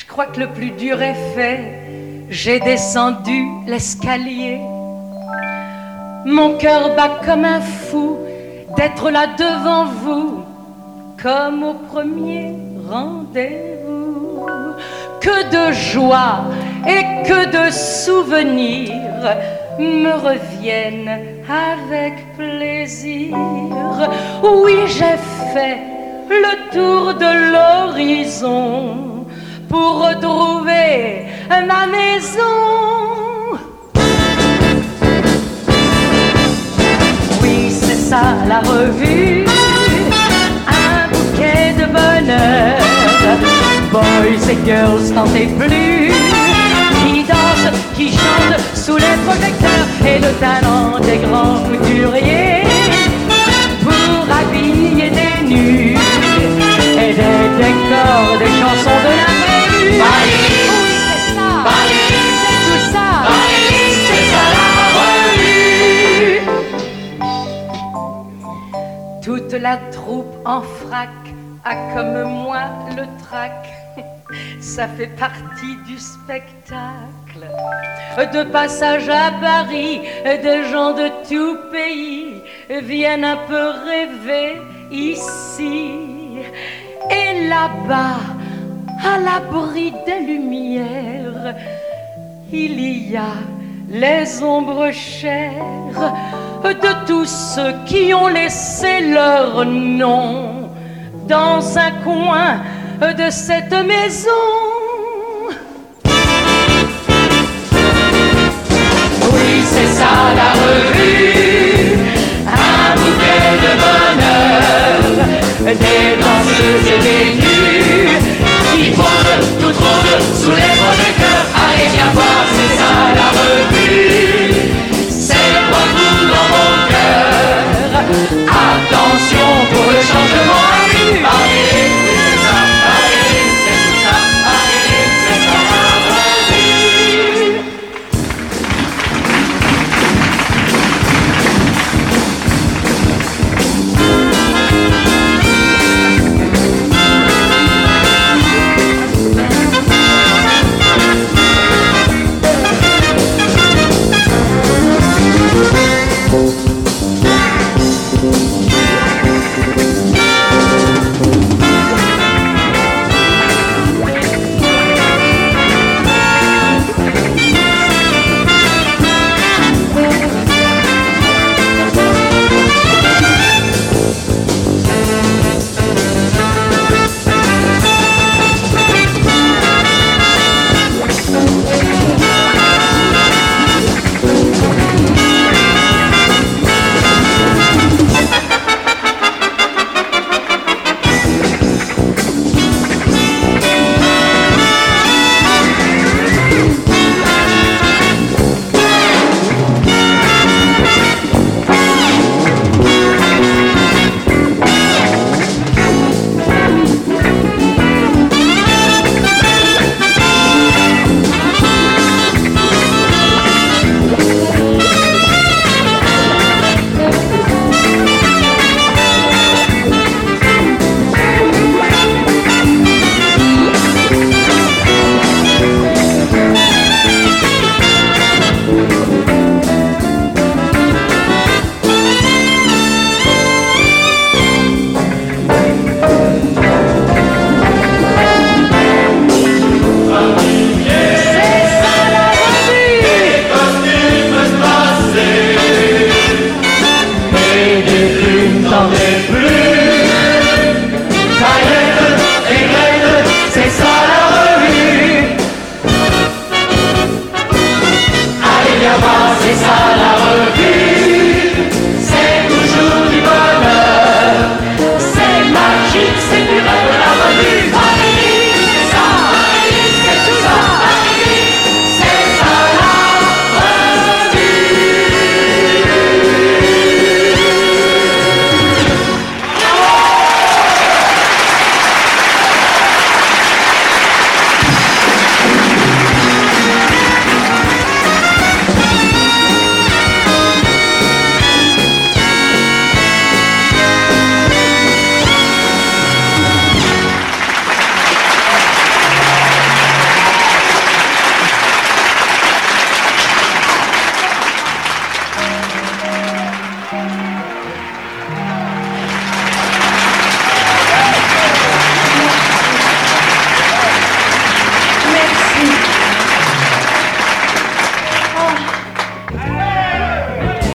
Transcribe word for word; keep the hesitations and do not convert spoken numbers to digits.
crois que le plus dur est fait. J'ai descendu l'escalier. Mon cœur bat comme un fou d'être là devant vous, comme au premier rendez-vous. Que de joie et que de souvenirs me reviennent avec plaisir. Oui, j'ai fait le tour de l'horizon pour retrouver ma maison. Oui, c'est ça la revue, un bouquet de bonheur. Boys et girls, tentez plus, qui dansent, qui chantent sous les projecteurs, et le talent des grands couturiers pour habiller des nus et des décors, des chansons de la rue. Paris, oui, c'est ça, Paris, c'est tout ça, Paris, c'est ça la revue. Toute la troupe en frac a comme moi le trac. Ça fait partie du spectacle. De passage à Paris, des gens de tout pays viennent un peu rêver ici. Et là-bas, à l'abri des lumières, il y a les ombres chères de tous ceux qui ont laissé leur nom dans un coin de cette maison. Oui, c'est ça la revue, un bouquet de bonheur, des danseuses et des nuits.